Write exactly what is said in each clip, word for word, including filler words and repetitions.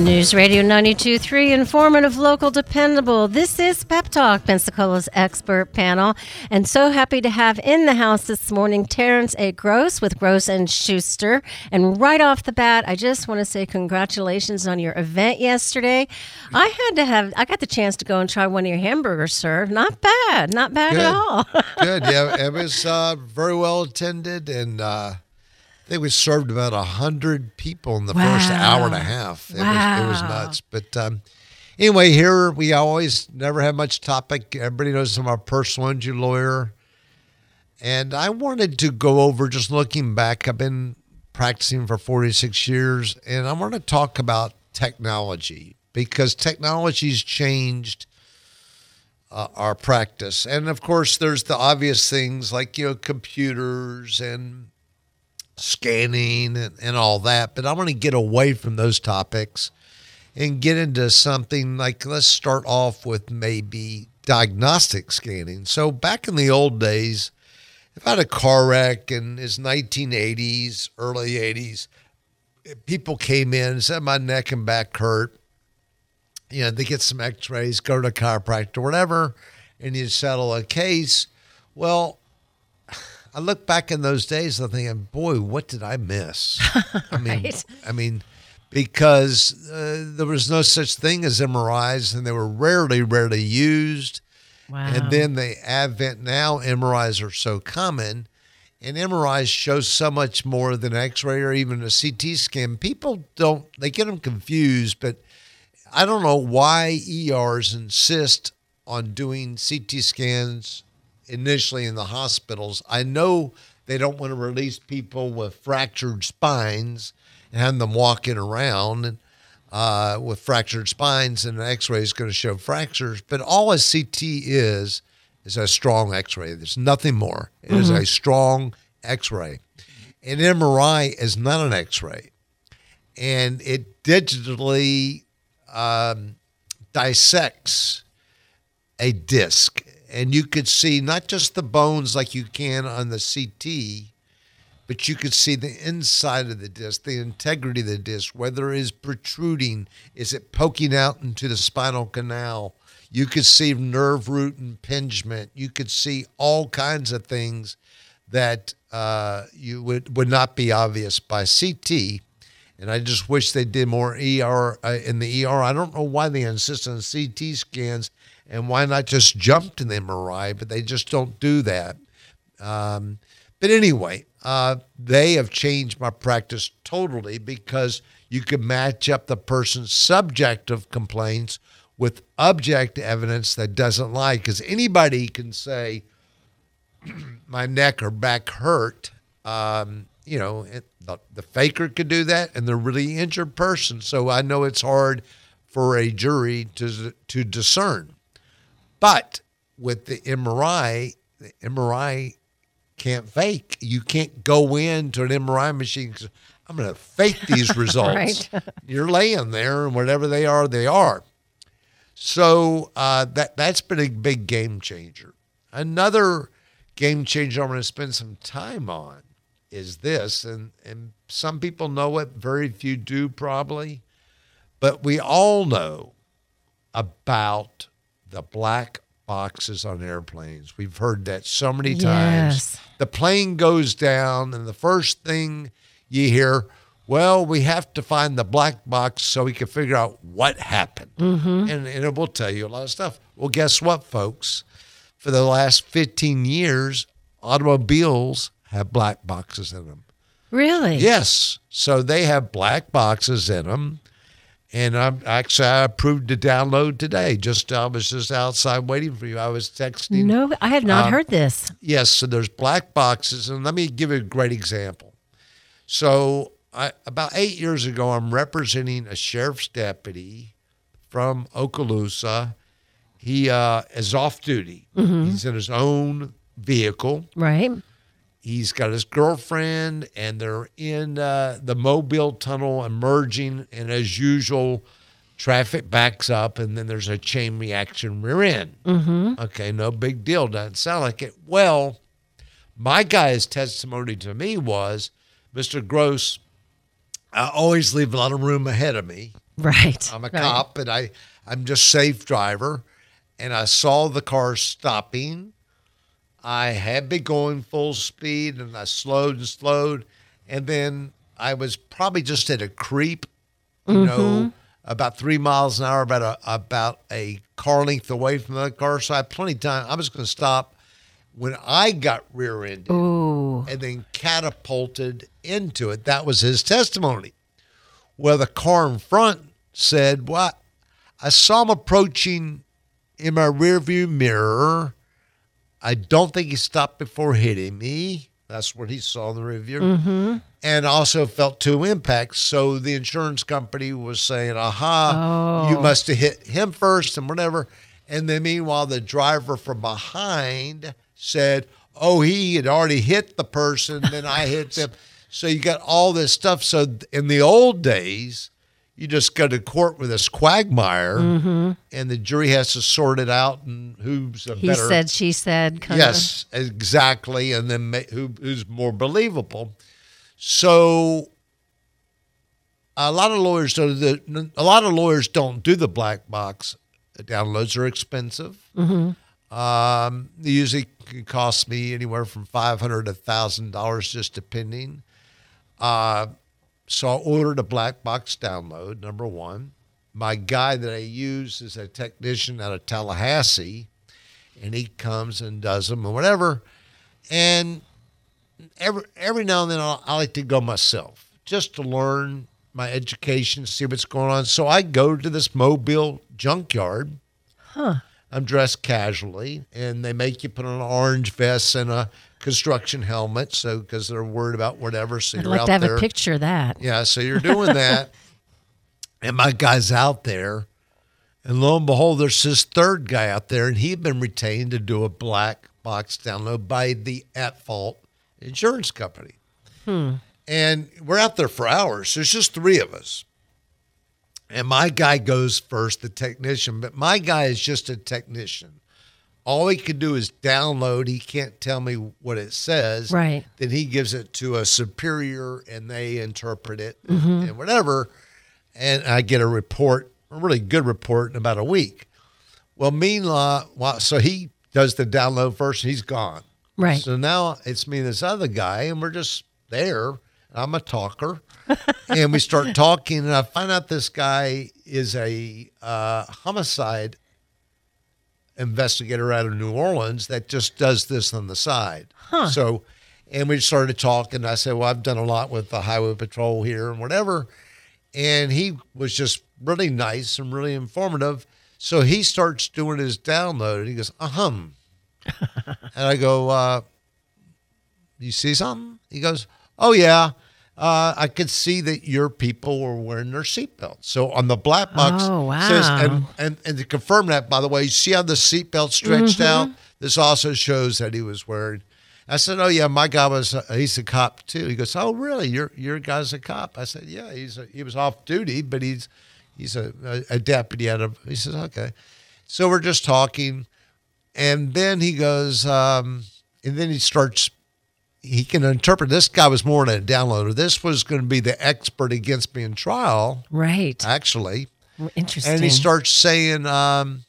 News Radio ninety-two point three, informative, local, dependable. This is Pep Talk, Pensacola's expert panel. And so happy to have in the house this morning Terrence A. Gross with Gross and Schuster. And right off the bat, I just want to say congratulations on your event yesterday. I had to have, I got the chance to go and try one of your hamburgers, sir. Not bad, not bad Good. at all. Good, yeah. It was uh, very well attended, and uh, I think we served about one hundred people in the Wow. first hour and a half. It, Wow. was, it was nuts. But um, anyway, here we always never have much topic. Everybody knows I'm a personal injury lawyer. And I wanted to go over, just looking back, I've been practicing for forty-six years, and I want to talk about technology because technology's changed uh, our practice. And, of course, there's the obvious things like, you know, computers and scanning and, and all that, but I want to get away from those topics and get into something like, let's start off with maybe diagnostic scanning. So back in the old days, if I had a car wreck in his nineteen eighties, early eighties, people came in and said my neck and back hurt. You know, they get some x-rays, go to a chiropractor, whatever, and you settle a case. Well, I look back in those days and I'm thinking, boy, what did I miss? I mean, Right. I mean, because uh, there was no such thing as M R Is, and they were rarely, rarely used. Wow. And then the advent now, M R Is are so common, and M R Is show so much more than X-ray or even a C T scan. People don't, they get them confused, but I don't know why E Rs insist on doing C T scans initially in the hospitals. I know they don't want to release people with fractured spines and have them walking around and uh, with fractured spines, and an X-ray is going to show fractures. But all a C T is is a strong X-ray. There's nothing more. It mm-hmm. is a strong X-ray. An M R I is not an X-ray, and it digitally um, dissects a disc. And you could see not just the bones like you can on the C T, but you could see the inside of the disc, the integrity of the disc, whether it is protruding, is it poking out into the spinal canal. You could see nerve root impingement. You could see all kinds of things that uh, you would, would not be obvious by C T. And I just wish they did more E R uh, in the E R. I don't know why they insist on C T scans. And why not just jump to the M R I? But they just don't do that. Um, but anyway, uh, they have changed my practice totally because you can match up the person's subjective complaints with objective evidence that doesn't lie. Because anybody can say, my neck or back hurt. Um, you know, it, the, the faker could do that, and the really injured person. So I know it's hard for a jury to to discern. But with the M R I, the M R I can't fake. You can't go into an M R I machine and say, I'm going to fake these results. Right. You're laying there, and whatever they are, they are. So uh, that, that's been a big game changer. Another game changer I'm going to spend some time on is this, and, and some people know it, very few do probably, but we all know about the black boxes on airplanes. We've heard that so many Yes. times. The plane goes down, and the first thing you hear, well, we have to find the black box so we can figure out what happened. Mm-hmm. And, and it will tell you a lot of stuff. Well, guess what, folks? For the last fifteen years, automobiles have black boxes in them. Really? Yes. So they have black boxes in them. And I'm actually, I approved to download today. Just I was just outside waiting for you. I was texting. No, I had not Um, heard this. Yes, so there's black boxes, and let me give you a great example. So I, about eight years ago, I'm representing a sheriff's deputy from Okaloosa. He uh, is off duty. Mm-hmm. He's in his own vehicle. Right. He's got his girlfriend, and they're in uh, the Mobile Tunnel emerging, and as usual, traffic backs up, and then there's a chain reaction rear end. Mm-hmm. Okay, no big deal. Doesn't sound like it. Well, my guy's testimony to me was, Mister Gross, I always leave a lot of room ahead of me. Right. I'm a right. cop, and I, I'm just safe driver. And I saw the car stopping. I had been going full speed, and I slowed and slowed. And then I was probably just at a creep, you mm-hmm. know, about three miles an hour, about a about a car length away from the car. So I had plenty of time. I was going to stop when I got rear-ended Ooh. and then catapulted into it. That was his testimony. Well, the car in front said, well, I saw him approaching in my rearview mirror. I don't think he stopped before hitting me. That's what he saw in the review. Mm-hmm. And also felt two impacts. So the insurance company was saying, aha, oh. you must have hit him first and whatever. And then meanwhile, the driver from behind said, oh, he had already hit the person, then I hit them. So you got all this stuff. So in the old days, you just go to court with this quagmire, mm-hmm. and the jury has to sort it out and who's a he better. He said, she said. Kind yes, of. exactly. And then ma- who, who's more believable. So a lot of lawyers don't. A lot of lawyers don't do the black box downloads. Are expensive. Mm-hmm. Um, they usually can cost me anywhere from five hundred to a thousand dollars, just depending. Uh, so I ordered a black box download. Number one, my guy that I use is a technician out of Tallahassee, and he comes and does them and whatever. And every every now and then I'll, I like to go myself just to learn my education, see what's going on. So I go to this Mobile junkyard. Huh. I'm dressed casually, and they make you put on an orange vest and a construction helmet, so because they're worried about whatever. So I'd you're like out to have there. a picture of that. Yeah, so you're doing that, and my guy's out there, and lo and behold, there's this third guy out there, and he'd been retained to do a black box download by the at-fault insurance company. Hmm. And we're out there for hours. There's just three of us. And my guy goes first, the technician, but my guy is just a technician. All he can do is download. He can't tell me what it says. Right. Then he gives it to a superior, and they interpret it mm-hmm. and whatever. And I get a report, a really good report in about a week. Well, meanwhile, well, so he does the download first, and he's gone. Right. So now it's me and this other guy, and we're just there. I'm a talker. And we start talking, and I find out this guy is a uh, homicide investigator out of New Orleans that just does this on the side. Huh. So, and we started talking. I said, well, I've done a lot with the highway patrol here and whatever. And he was just really nice and really informative. So he starts doing his download, and he goes, uh-huh. And I go, uh, you see something? He goes, oh, yeah. Uh, I could see that your people were wearing their seatbelts. So on the black box, oh, wow. says, and, and, and to confirm that, by the way, you see how the seatbelt stretched mm-hmm. out? This also shows that he was wearing. I said, oh, yeah, my guy was, uh, he's a cop too. He goes, oh, really? Your your guy's a cop? I said, yeah, he's a, he was off duty, but he's he's a, a, a deputy out of, he says, okay. So we're just talking. And then he goes, um, and then he starts, he can interpret. This guy was more than a downloader. This was going to be the expert against me in trial. Right. Actually. Interesting. And he starts saying, um,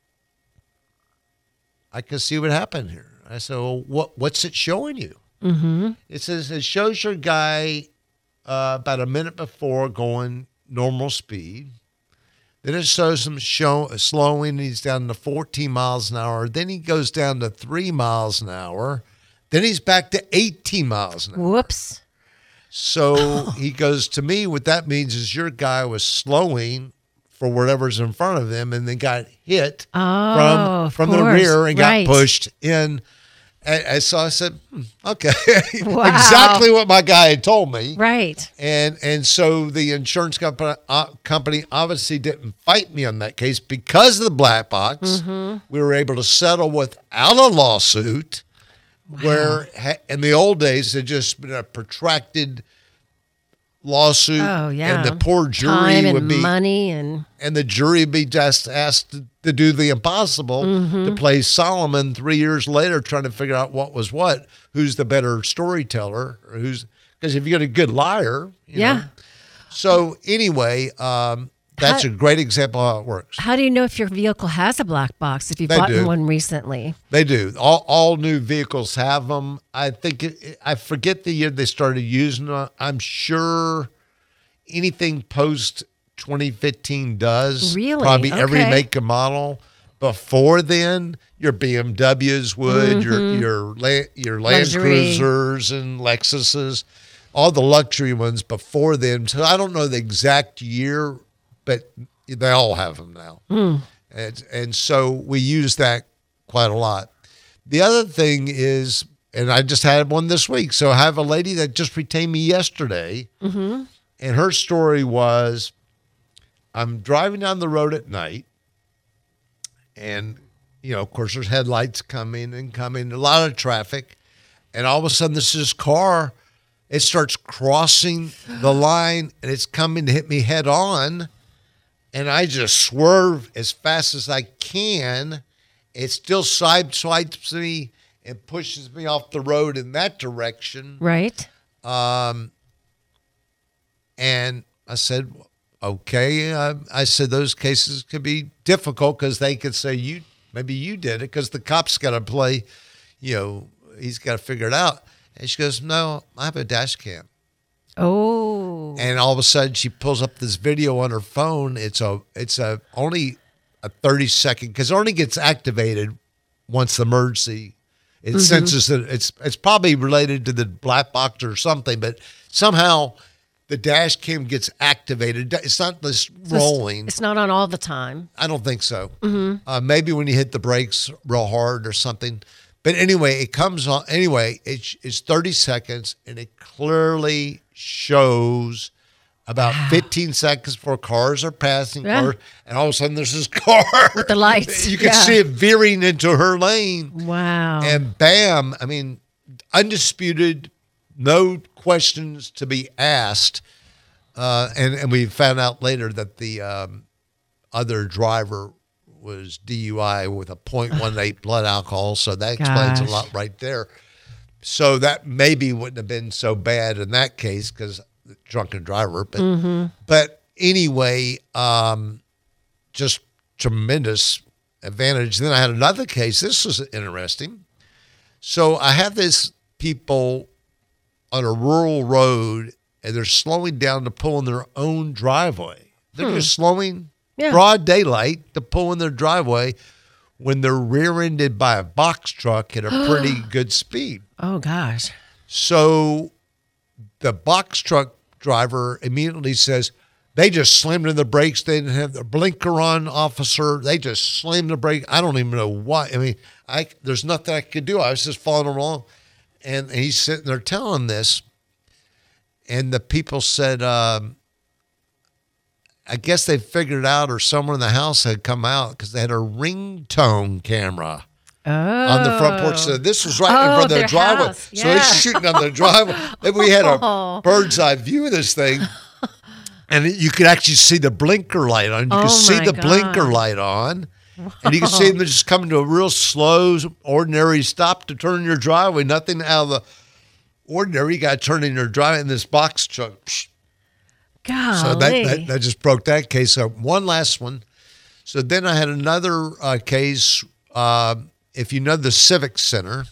I can see what happened here. I said, well, what, what's it showing you? Mm-hmm. It says it shows your guy uh, about a minute before going normal speed. Then it shows him show, slowing. He's down to fourteen miles an hour. Then he goes down to three miles an hour. Then he's back to eighteen miles an hour. Whoops. So he goes, to me, what that means is your guy was slowing for whatever's in front of them and then got hit oh, from, from course. the rear and right. got pushed in. And, and so I said, hmm, okay, wow. exactly what my guy had told me. Right. And and so the insurance company, uh, company obviously didn't fight me on that case because of the black box. Mm-hmm. We were able to settle without a lawsuit. Wow. Where in the old days, it had just been a protracted lawsuit. Oh, yeah. And the poor jury Time and would be money and and the jury would be just asked to, to do the impossible, mm-hmm. to play Solomon three years later, trying to figure out what was what, who's the better storyteller, or who's because if you get a good liar, you yeah. know. So anyway, um, That's How- a great example of how it works. How do you know if your vehicle has a black box if you've They bought do. one recently? They do. All all new vehicles have them. I think it, I forget the year they started using them. I'm sure anything post twenty fifteen does. Really? Probably every Okay. make and model. Before then, your B M Ws would, your your La- your Land Luxury. Cruisers and Lexuses, all the luxury ones before then. So I don't know the exact year, but they all have them now. And, and so we use that quite a lot. The other thing is, and I just had one this week. So I have a lady that just retained me yesterday. And her story was, I'm driving down the road at night. And, you know, of course, there's headlights coming and coming, a lot of traffic. And all of a sudden, this is car, it starts crossing the line and it's coming to hit me head on. And I just swerve as fast as I can. It still side swipes me and pushes me off the road in that direction. Right. Um, and I said, okay. Uh, I said those cases could be difficult because they could say you maybe you did it because the cop's got to play, you know, he's got to figure it out. And she goes, no, I have a dash cam. Oh. And all of a sudden, she pulls up this video on her phone. It's a, it's a only a thirty second because it only gets activated once the emergency. It senses that it's it's probably related to the black box or something, but somehow the dash cam gets activated. It's not this rolling. It's not on all the time. I don't think so. Uh, maybe when you hit the brakes real hard or something. But anyway, it comes on. Anyway, it's, it's thirty seconds, and it clearly shows about fifteen seconds before cars are passing, Yeah. cars, and all of a sudden there's this car. With the lights. You can Yeah. see it veering into her lane. Wow. And bam, I mean, undisputed, no questions to be asked. Uh, and, and we found out later that the um, other driver was D U I with a point one eight blood alcohol. So that explains Gosh. a lot right there. So that maybe wouldn't have been so bad in that case because the drunken driver. But, Mm-hmm. but anyway, um, just tremendous advantage. Then I had another case. This was interesting. So I have this people on a rural road, and they're slowing down to pull in their own driveway. They're just slowing Yeah. broad daylight to pull in their driveway when they're rear-ended by a box truck at a pretty good speed. Oh, gosh. So the box truck driver immediately says, they just slammed in the brakes. They didn't have the blinker on, officer. They just slammed the brake. I don't even know why. I mean, I there's nothing I could do. I was just following along. And, and he's sitting there telling this. And the people said, um, I guess they figured out, or someone in the house had come out because they had a ringtone camera Oh. on the front porch. So this was right in Oh, front of their their driveway. house. So Yeah. it's shooting on the driveway. Then we had Oh. a bird's eye view of this thing. And you could actually see the blinker light on. You Oh, could see my the blinker God. light on. And you can see them just coming to a real slow, ordinary stop to turn in your driveway. Nothing out of the ordinary. You got to turn in your driveway in this box truck. Psh. Golly. So that, that, that just broke that case. So one last one. So then I had another uh, case. Uh, if you know the Civic Center,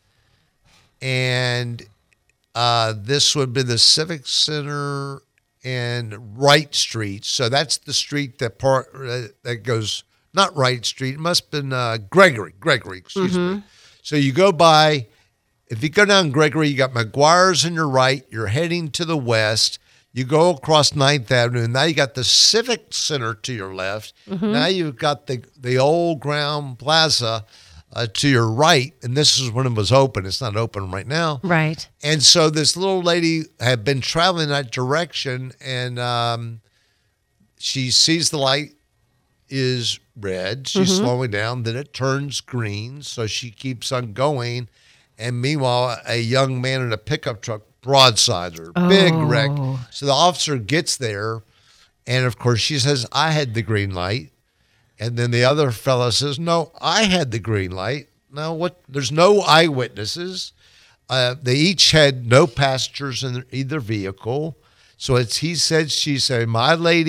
and uh, this would be the Civic Center and Wright Street. So that's the street that part uh, that goes, not Wright Street. It must have been uh, Gregory. Gregory, excuse me. So you go by, if you go down Gregory, you got McGuire's on your right. You're heading to the west. You go across ninth Avenue, and now you got the Civic Center to your left. Now you've got the, the old Ground Plaza uh, to your right, and this is when it was open. It's not open right now. Right. And so this little lady had been traveling that direction, and um, she sees the light is red. She's slowing down. Then it turns green, so she keeps on going. And meanwhile, a young man in a pickup truck broadsides her. Big wreck. So the officer gets there, and of course she says, I had the green light. And then the other fella says, no, I had the green light. Now, what? There's no eyewitnesses. Uh, they each had no passengers in either vehicle. So it's he said, she said, my lady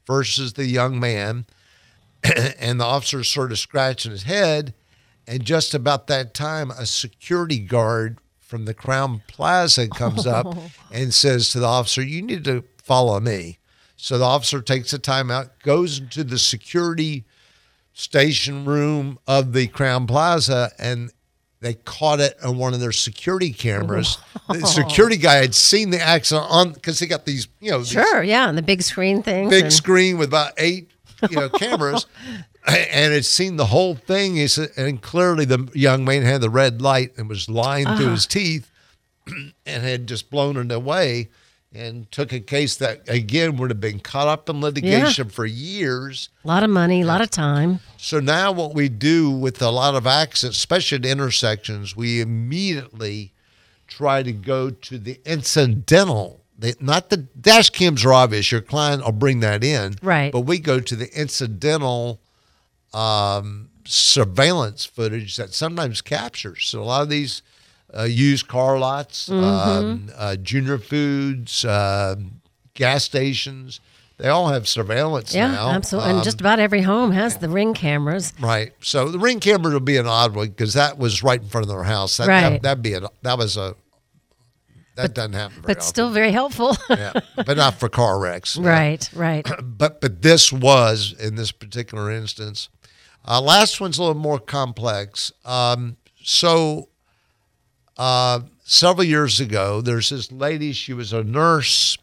versus the young man. And the officer's sort of scratching his head. And just about that time, a security guard from the Crowne Plaza comes up and says to the officer, you need to follow me. So the officer takes the time out, goes into the security station room of the Crowne Plaza, and they caught it on one of their security cameras. The security guy had seen the accident on, because they got these, you know, sure, yeah, and the big screen things. Big and... screen with about eight, you know, cameras, and had seen the whole thing. He said, and clearly the young man had the red light and was lying uh-huh. to his teeth, and had just blown it away, and took a case that again would have been caught up in litigation yeah. for years. A lot of money, a lot of time. So now what we do with a lot of accidents, especially at intersections, we immediately try to go to the incidental. They, not the dash cams are obvious. Your client will bring that in. Right. But we go to the incidental um, surveillance footage that sometimes captures. So a lot of these uh, used car lots, mm-hmm. um, uh, Junior Foods, uh, gas stations, they all have surveillance yeah, now. Yeah, absolutely. Um, and just about every home has the Ring cameras. Right. So the Ring camera will be an odd one because that was right in front of their house. That, right. That, that'd be a, that was a, that but, doesn't happen very But often. still very helpful. Yeah, but not for car wrecks. Right, uh, right. But but this was, in this particular instance. Uh, last one's a little more complex. Um, so uh, several years ago, there's this lady, she was a nurse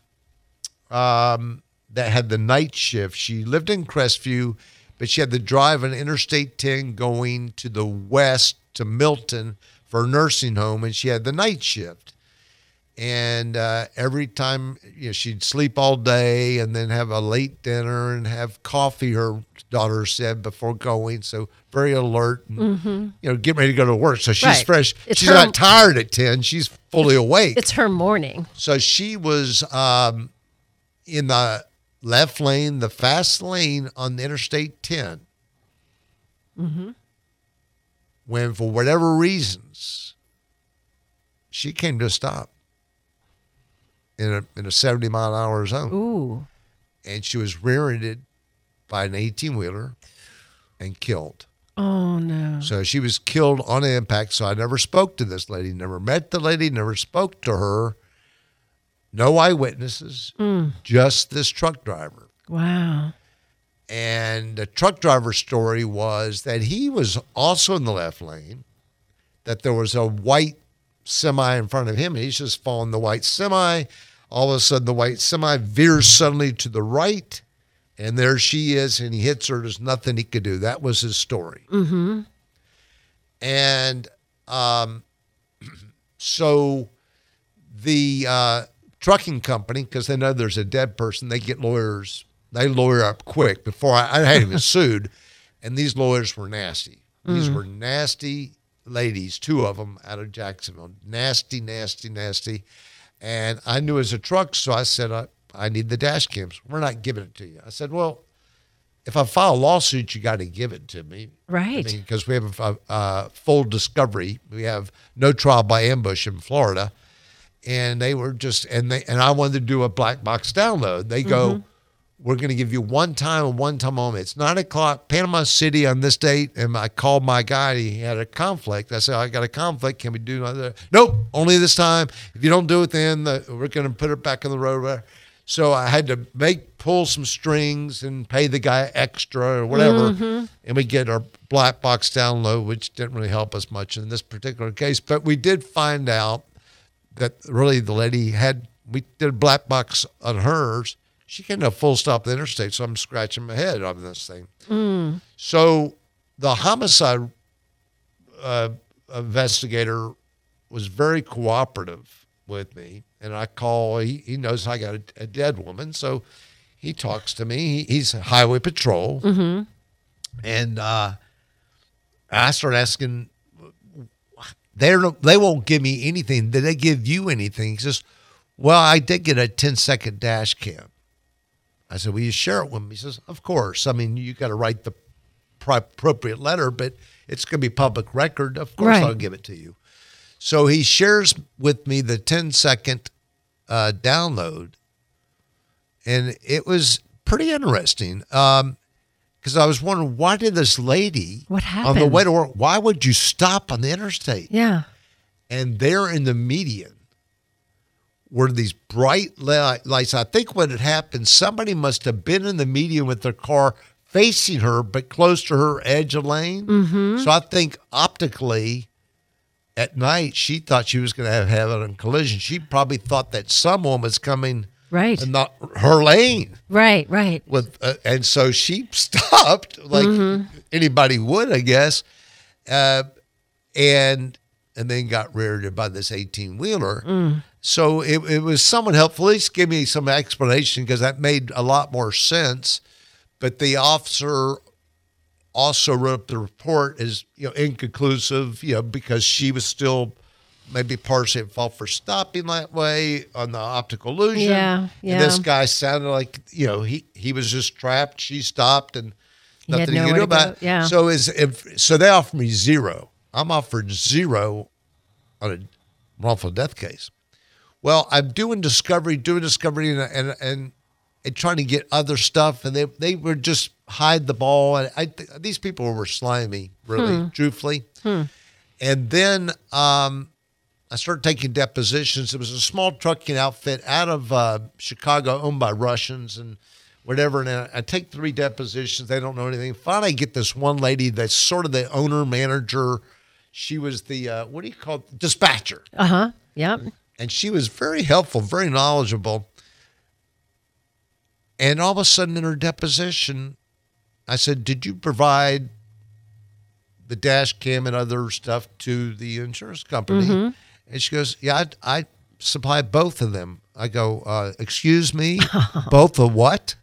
um, that had the night shift. She lived in Crestview, but she had to drive on Interstate ten going to the west to Milton for a nursing home, and she had the night shift. And uh, every time, you know, she'd sleep all day and then have a late dinner and have coffee, her daughter said, before going. So very alert and, mm-hmm. you know, getting ready to go to work. So she's right. fresh. It's she's her, not tired at ten. She's fully awake. It's her morning. So she was um, in the left lane, the fast lane on the Interstate ten. Mm-hmm. When, for whatever reasons, she came to a stop. In a in a seventy mile an hour zone. Ooh. And she was rear-ended by an eighteen wheeler and killed. Oh no. So she was killed on impact. So I never spoke to this lady, never met the lady, never spoke to her. No eyewitnesses, mm. just this truck driver. Wow. And the truck driver's story was that he was also in the left lane, that there was a white semi in front of him, and he's just following the white semi. All of a sudden, the white semi veers suddenly to the right, and there she is, and he hits her. There's nothing he could do. That was his story. Mm-hmm. And um, so the uh, trucking company, because they know there's a dead person, they get lawyers. They lawyer up quick. Before I, I hadn't even sued, and these lawyers were nasty. These mm. were nasty ladies, two of them out of Jacksonville. Nasty, nasty, nasty. And I knew it was a truck, so I said, I, I need the dash cams. We're not giving it to you. I said, well, if I file a lawsuit, you got to give it to me. Right. I mean, because we have a, a full discovery. We have no trial by ambush in Florida. And they were just, and they, and I wanted to do a black box download. They go, mm-hmm. we're going to give you one time and one time only. It's nine o'clock, Panama City on this date. And I called my guy. He had a conflict. I said, I got a conflict. Can we do another? Nope, only this time. If you don't do it, then the, we're going to put it back on the road. So I had to make, pull some strings and pay the guy extra or whatever. Mm-hmm. And we get our black box download, which didn't really help us much in this particular case. But we did find out that really the lady had, we did a black box on hers. She came to a full stop at the interstate, so I'm scratching my head on this thing. Mm. So the homicide uh, investigator was very cooperative with me, and I call, he, he knows I got a, a dead woman, so he talks to me. He, he's highway patrol, mm-hmm. and uh, I start asking, they they won't give me anything. Did they give you anything? He says, well, I did get a ten-second dash cam. I said, will you share it with me? He says, of course. I mean, you got to write the appropriate letter, but it's going to be public record. Of course, right. I'll give it to you. So he shares with me the ten-second uh, download, and it was pretty interesting. Um, because I was wondering, why did this lady What on the happened? way to work, why would you stop on the interstate? Yeah. And there in the median were these bright li- lights. I think when it happened, somebody must have been in the median with their car facing her, but close to her edge of lane. Mm-hmm. So I think optically, at night, she thought she was going to have, have a collision. She probably thought that someone was coming Right. in not her lane. Right, right. With uh, and so she stopped like Mm-hmm. anybody would, I guess, uh, and and then got reared by this eighteen wheeler. Mm. So it, it was somewhat helpful. At least give me some explanation because that made a lot more sense. But the officer also wrote up the report as, you know, inconclusive, you know, because she was still maybe partially at fault for stopping that way on the optical illusion. Yeah, yeah. And this guy sounded like, you know, he, he was just trapped. She stopped and He had nothing he nowhere could do to about go. it. Yeah. So is if so they offered me zero. I'm offered zero on a wrongful death case. Well, I'm doing discovery, doing discovery, and and and, and trying to get other stuff, and they they were just hide the ball. And I these people were slimy, really, Hmm. truthfully. And then um, I started taking depositions. It was a small trucking outfit out of uh, Chicago, owned by Russians and whatever. And I, I take three depositions. They don't know anything. Finally, I get this one lady that's sort of the owner manager. She was the uh, what do you call it? Dispatcher. Uh huh. Yep. And she was very helpful, very knowledgeable. And all of a sudden in her deposition, I said, did you provide the dash cam and other stuff to the insurance company? Mm-hmm. And she goes, yeah, I, I supplied both of them. I go, uh, excuse me, both of what?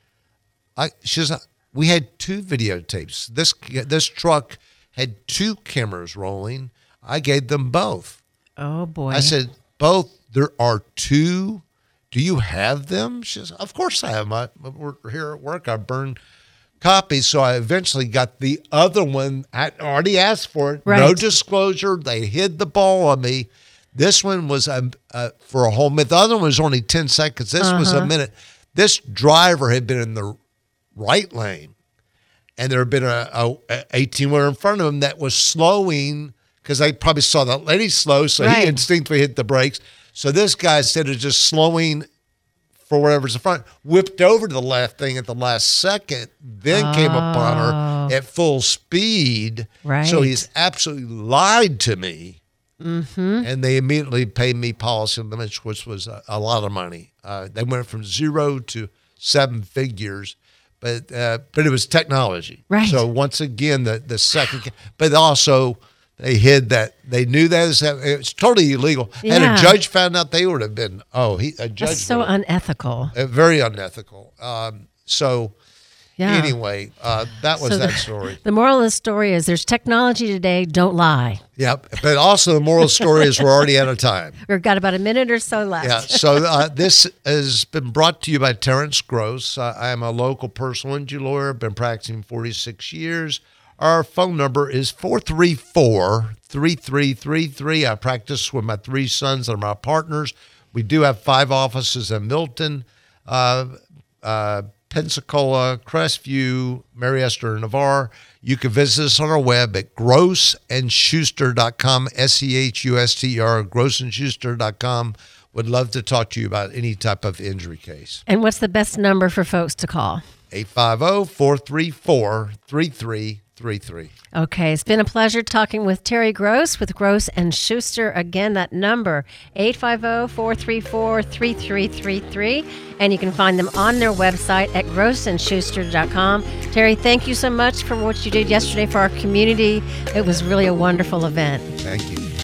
I, she says, we had two videotapes. This, this truck had two cameras rolling. I gave them both. Oh, boy. I said, both, there are two. Do you have them? She says, of course I have them. I, we're here at work. I burned copies. So I eventually got the other one. I already asked for it. Right. No disclosure. They hid the ball on me. This one was um, uh, for a whole minute. The other one was only ten seconds. This uh-huh. was a minute. This driver had been in the right lane, and there had been a, a, a eighteen-wheeler in front of him that was slowing because they probably saw that lady slow, so right. he instinctively hit the brakes. So this guy, instead of just slowing for whatever's in front, whipped over to the left thing at the last second, then oh. came upon her at full speed. Right. So he's absolutely lied to me. Mm-hmm. And they immediately paid me policy limits, which was a, a lot of money. Uh, they went from zero to seven figures. But uh, but it was technology. Right. So once again, the, the second, but also they hid that. They knew that was, it was totally illegal. Yeah. Had a judge found out, they would have been, oh, he a judge. That's so would have, unethical. uh, very unethical. Um, so Yeah. anyway, uh, that was So that the- story. The moral of the story is there's technology today, don't lie. Yep. But also the moral story is we're already out of time. We've got about a minute or so left. Yeah. So uh, this has been brought to you by Terrence Gross. Uh, I am a local personal injury lawyer. I've been practicing forty-six years. Our phone number is four three four, three three three three. I practice with my three sons and my partners. We do have five offices in Milton, uh, uh, Pensacola, Crestview, Mary Esther, and Navarre. You can visit us on our web at gross and schuster dot com, S E H U S T E R, gross and schuster dot com. Would love to talk to you about any type of injury case. And what's the best number for folks to call? eight five zero, four three four, three three three three. Okay, it's been a pleasure talking with Terry Gross with Gross and Schuster. Again, that number, eight five zero, four three four, three three three three. And you can find them on their website at gross and schuster dot com. Terry, thank you so much for what you did yesterday for our community. It was really a wonderful event. Thank you.